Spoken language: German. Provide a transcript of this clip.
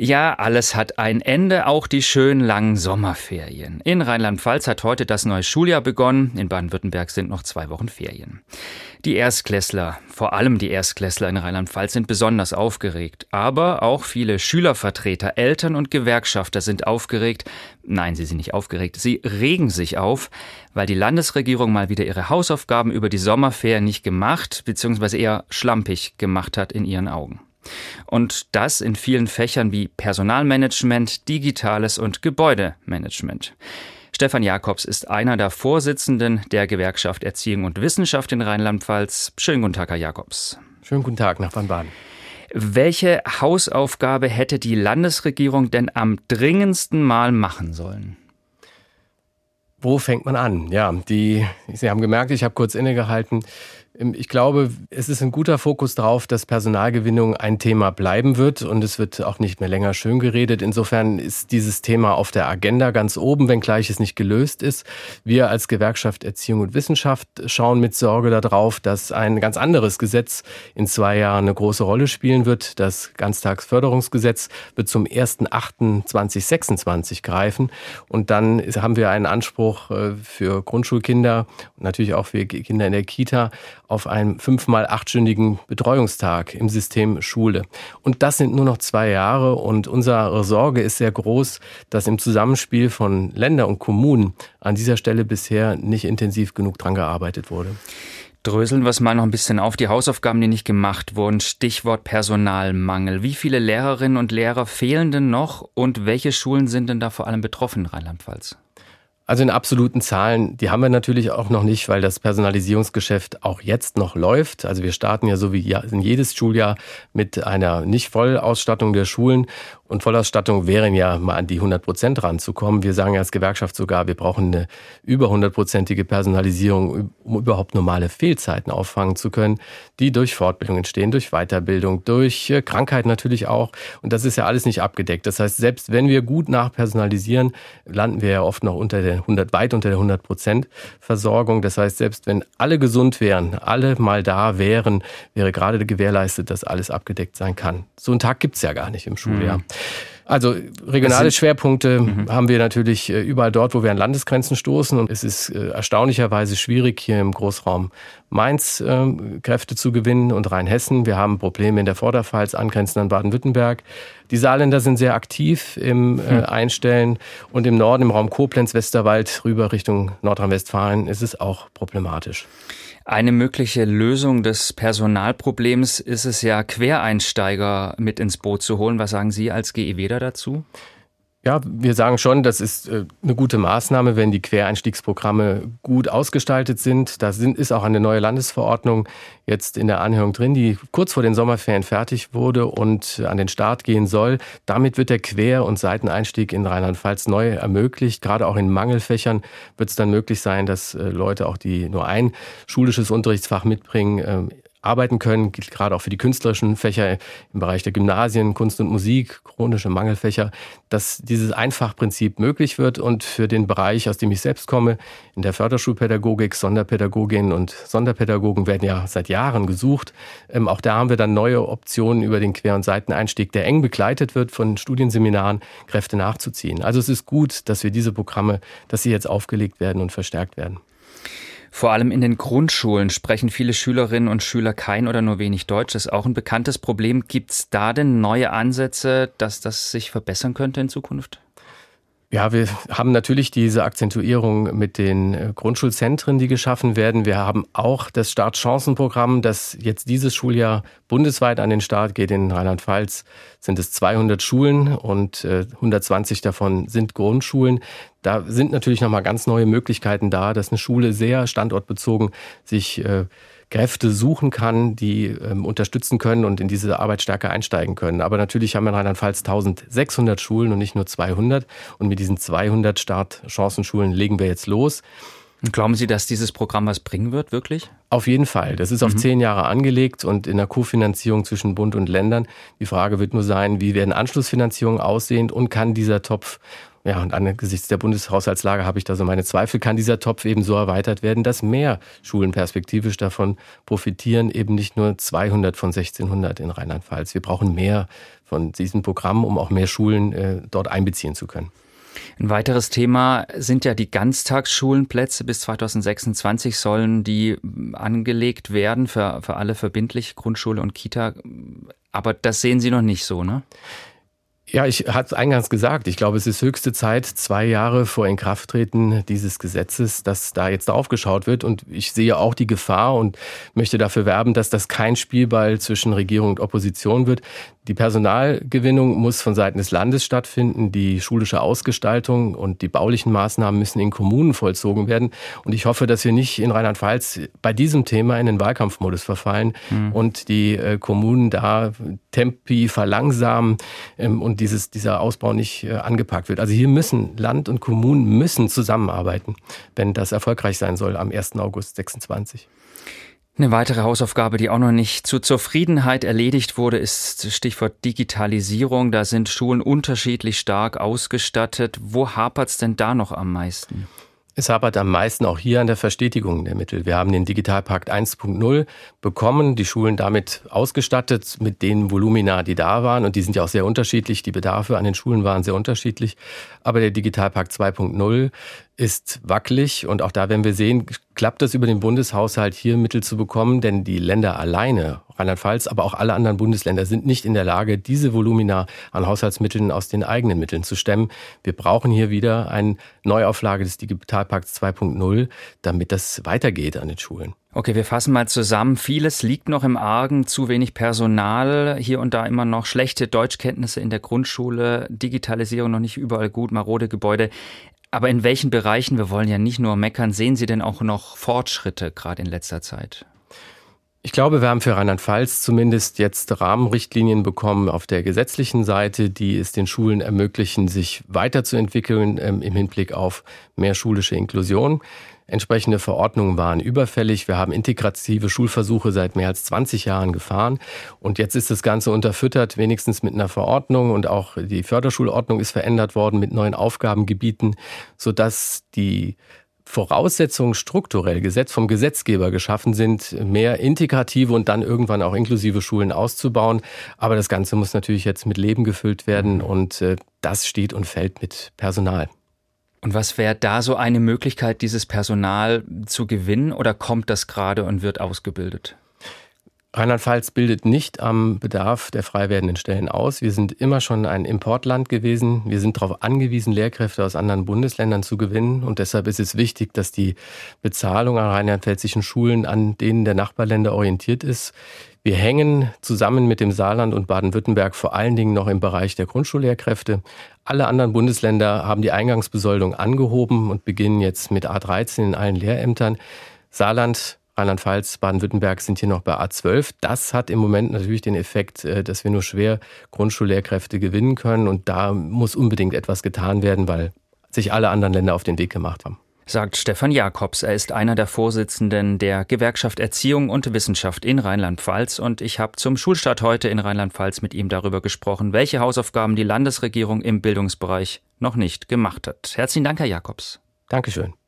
Ja, alles hat ein Ende, auch die schönen langen Sommerferien. In Rheinland-Pfalz hat heute das neue Schuljahr begonnen. In Baden-Württemberg sind noch 2 Wochen Ferien. Die Erstklässler, vor allem die Erstklässler in Rheinland-Pfalz, sind besonders aufgeregt. Aber auch viele Schülervertreter, Eltern und Gewerkschafter sind aufgeregt. Nein, sie sind nicht aufgeregt, sie regen sich auf, weil die Landesregierung mal wieder ihre Hausaufgaben über die Sommerferien nicht gemacht bzw. eher schlampig gemacht hat in ihren Augen. Und das in vielen Fächern wie Personalmanagement, Digitales und Gebäudemanagement. Stefan Jakobs ist einer der Vorsitzenden der Gewerkschaft Erziehung und Wissenschaft in Rheinland-Pfalz. Schönen guten Tag, Herr Jakobs. Schönen guten Tag nach Baden-Baden. Welche Hausaufgabe hätte die Landesregierung denn am dringendsten mal machen sollen? Wo fängt man an? Ja, Sie haben gemerkt, ich habe kurz innegehalten. Ich glaube, es ist ein guter Fokus darauf, dass Personalgewinnung ein Thema bleiben wird und es wird auch nicht mehr länger schön geredet. Insofern ist dieses Thema auf der Agenda ganz oben, wenngleich es nicht gelöst ist. Wir als Gewerkschaft Erziehung und Wissenschaft schauen mit Sorge darauf, dass ein ganz anderes Gesetz in 2 Jahren eine große Rolle spielen wird. Das Ganztagsförderungsgesetz wird zum 1.8.2026 greifen und dann haben wir einen Anspruch für Grundschulkinder und natürlich auch für Kinder in der Kita auf einem 5-mal-8-stündigen Betreuungstag im System Schule. Und das sind nur noch 2 Jahre und unsere Sorge ist sehr groß, dass im Zusammenspiel von Ländern und Kommunen an dieser Stelle bisher nicht intensiv genug dran gearbeitet wurde. Dröseln wir es mal noch ein bisschen auf. Die Hausaufgaben, die nicht gemacht wurden. Stichwort Personalmangel. Wie viele Lehrerinnen und Lehrer fehlen denn noch und welche Schulen sind denn da vor allem betroffen in Rheinland-Pfalz? Also in absoluten Zahlen, die haben wir natürlich auch noch nicht, weil das Personalisierungsgeschäft auch jetzt noch läuft. Also wir starten ja so wie in jedes Schuljahr mit einer nicht Vollausstattung der Schulen. Und Vollausstattung wären ja mal an die 100% ranzukommen. Wir sagen ja als Gewerkschaft sogar, wir brauchen eine über 100%ige Personalisierung, um überhaupt normale Fehlzeiten auffangen zu können, die durch Fortbildung entstehen, durch Weiterbildung, durch Krankheit natürlich auch. Und das ist ja alles nicht abgedeckt. Das heißt, selbst wenn wir gut nachpersonalisieren, landen wir ja oft noch weit unter der 100% Versorgung. Das heißt, selbst wenn alle gesund wären, alle mal da wären, wäre gerade gewährleistet, dass alles abgedeckt sein kann. So einen Tag gibt's ja gar nicht im Schuljahr. Also regionale Schwerpunkte haben wir natürlich überall dort, wo wir an Landesgrenzen stoßen. Und es ist erstaunlicherweise schwierig, hier im Großraum Mainz Kräfte zu gewinnen und Rheinhessen. Wir haben Probleme in der Vorderpfalz, angrenzend an Baden-Württemberg. Die Saarländer sind sehr aktiv im Einstellen. Und im Norden, im Raum Koblenz, Westerwald, rüber Richtung Nordrhein-Westfalen ist es auch problematisch. Eine mögliche Lösung des Personalproblems ist es ja, Quereinsteiger mit ins Boot zu holen. Was sagen Sie als GEW da dazu? Ja, wir sagen schon, das ist eine gute Maßnahme, wenn die Quereinstiegsprogramme gut ausgestaltet sind. Da ist auch eine neue Landesverordnung jetzt in der Anhörung drin, die kurz vor den Sommerferien fertig wurde und an den Start gehen soll. Damit wird der Quer- und Seiteneinstieg in Rheinland-Pfalz neu ermöglicht. Gerade auch in Mangelfächern wird es dann möglich sein, dass Leute auch, die nur ein schulisches Unterrichtsfach mitbringen, arbeiten können, gilt gerade auch für die künstlerischen Fächer im Bereich der Gymnasien, Kunst und Musik, chronische Mangelfächer, dass dieses Einfachprinzip möglich wird und für den Bereich, aus dem ich selbst komme, in der Förderschulpädagogik, Sonderpädagoginnen und Sonderpädagogen werden ja seit Jahren gesucht. Auch da haben wir dann neue Optionen über den Quer- und Seiteneinstieg, der eng begleitet wird von Studienseminaren, Kräfte nachzuziehen. Also es ist gut, dass wir diese Programme, dass sie jetzt aufgelegt werden und verstärkt werden. Vor allem in den Grundschulen sprechen viele Schülerinnen und Schüler kein oder nur wenig Deutsch. Das ist auch ein bekanntes Problem. Gibt es da denn neue Ansätze, dass das sich verbessern könnte in Zukunft? Ja, wir haben natürlich diese Akzentuierung mit den Grundschulzentren, die geschaffen werden. Wir haben auch das Startchancenprogramm, das jetzt dieses Schuljahr bundesweit an den Start geht. In Rheinland-Pfalz sind es 200 Schulen und 120 davon sind Grundschulen. Da sind natürlich nochmal ganz neue Möglichkeiten da, dass eine Schule sehr standortbezogen sich Kräfte suchen kann, die unterstützen können und in diese Arbeit stärker einsteigen können. Aber natürlich haben wir in Rheinland-Pfalz 1600 Schulen und nicht nur 200. Und mit diesen 200 Startchancenschulen legen wir jetzt los. Und glauben Sie, dass dieses Programm was bringen wird, wirklich? Auf jeden Fall. Das ist auf 10 Jahre angelegt und in der Kofinanzierung zwischen Bund und Ländern. Die Frage wird nur sein, wie werden Anschlussfinanzierungen aussehen und kann dieser Topf, ja, und angesichts der Bundeshaushaltslage habe ich da so meine Zweifel, kann dieser Topf eben so erweitert werden, dass mehr Schulen perspektivisch davon profitieren, eben nicht nur 200 von 1600 in Rheinland-Pfalz. Wir brauchen mehr von diesem Programm, um auch mehr Schulen dort einbeziehen zu können. Ein weiteres Thema sind ja die Ganztagsschulenplätze. Bis 2026 sollen die angelegt werden für alle verbindlich, Grundschule und Kita. Aber das sehen Sie noch nicht so, ne? Ja, ich hatte es eingangs gesagt, ich glaube, es ist höchste Zeit, 2 Jahre vor Inkrafttreten dieses Gesetzes, dass da jetzt drauf geschaut wird. Und ich sehe auch die Gefahr und möchte dafür werben, dass das kein Spielball zwischen Regierung und Opposition wird. Die Personalgewinnung muss von Seiten des Landes stattfinden. Die schulische Ausgestaltung und die baulichen Maßnahmen müssen in Kommunen vollzogen werden. Und ich hoffe, dass wir nicht in Rheinland-Pfalz bei diesem Thema in den Wahlkampfmodus verfallen und die Kommunen da Tempi verlangsamen und dieser Ausbau nicht angepackt wird. Also hier müssen Land und Kommunen müssen zusammenarbeiten, wenn das erfolgreich sein soll am 1. August 26. Eine weitere Hausaufgabe, die auch noch nicht zur Zufriedenheit erledigt wurde, ist Stichwort Digitalisierung. Da sind Schulen unterschiedlich stark ausgestattet. Wo hapert's denn da noch am meisten? Es hapert am meisten auch hier an der Verstetigung der Mittel. Wir haben den Digitalpakt 1.0 bekommen, die Schulen damit ausgestattet mit den Volumina, die da waren. Und die sind ja auch sehr unterschiedlich. Die Bedarfe an den Schulen waren sehr unterschiedlich. Aber der Digitalpakt 2.0 ist wackelig. Und auch da werden wir sehen, klappt es über den Bundeshaushalt hier Mittel zu bekommen. Denn die Länder alleine, Rheinland-Pfalz, aber auch alle anderen Bundesländer sind nicht in der Lage, diese Volumina an Haushaltsmitteln aus den eigenen Mitteln zu stemmen. Wir brauchen hier wieder eine Neuauflage des Digitalpakts 2.0, damit das weitergeht an den Schulen. Okay, wir fassen mal zusammen. Vieles liegt noch im Argen, zu wenig Personal, hier und da immer noch schlechte Deutschkenntnisse in der Grundschule, Digitalisierung noch nicht überall gut, marode Gebäude. Aber in welchen Bereichen, wir wollen ja nicht nur meckern, sehen Sie denn auch noch Fortschritte, gerade in letzter Zeit? Ich glaube, wir haben für Rheinland-Pfalz zumindest jetzt Rahmenrichtlinien bekommen auf der gesetzlichen Seite, die es den Schulen ermöglichen, sich weiterzuentwickeln im Hinblick auf mehr schulische Inklusion. Entsprechende Verordnungen waren überfällig. Wir haben integrative Schulversuche seit mehr als 20 Jahren gefahren. Und jetzt ist das Ganze unterfüttert, wenigstens mit einer Verordnung. Und auch die Förderschulordnung ist verändert worden mit neuen Aufgabengebieten, sodass die Voraussetzungen strukturell vom Gesetzgeber geschaffen sind, mehr integrative und dann irgendwann auch inklusive Schulen auszubauen. Aber das Ganze muss natürlich jetzt mit Leben gefüllt werden und das steht und fällt mit Personal. Und was wäre da so eine Möglichkeit, dieses Personal zu gewinnen, oder kommt das gerade und wird ausgebildet? Rheinland-Pfalz bildet nicht am Bedarf der frei werdenden Stellen aus. Wir sind immer schon ein Importland gewesen. Wir sind darauf angewiesen, Lehrkräfte aus anderen Bundesländern zu gewinnen. Und deshalb ist es wichtig, dass die Bezahlung an rheinland-pfälzischen Schulen an denen der Nachbarländer orientiert ist. Wir hängen zusammen mit dem Saarland und Baden-Württemberg vor allen Dingen noch im Bereich der Grundschullehrkräfte. Alle anderen Bundesländer haben die Eingangsbesoldung angehoben und beginnen jetzt mit A13 in allen Lehrämtern. Saarland, Rheinland-Pfalz, Baden-Württemberg sind hier noch bei A12. Das hat im Moment natürlich den Effekt, dass wir nur schwer Grundschullehrkräfte gewinnen können. Und da muss unbedingt etwas getan werden, weil sich alle anderen Länder auf den Weg gemacht haben. Sagt Stefan Jakobs. Er ist einer der Vorsitzenden der Gewerkschaft Erziehung und Wissenschaft in Rheinland-Pfalz. Und ich habe zum Schulstart heute in Rheinland-Pfalz mit ihm darüber gesprochen, welche Hausaufgaben die Landesregierung im Bildungsbereich noch nicht gemacht hat. Herzlichen Dank, Herr Jakobs. Dankeschön.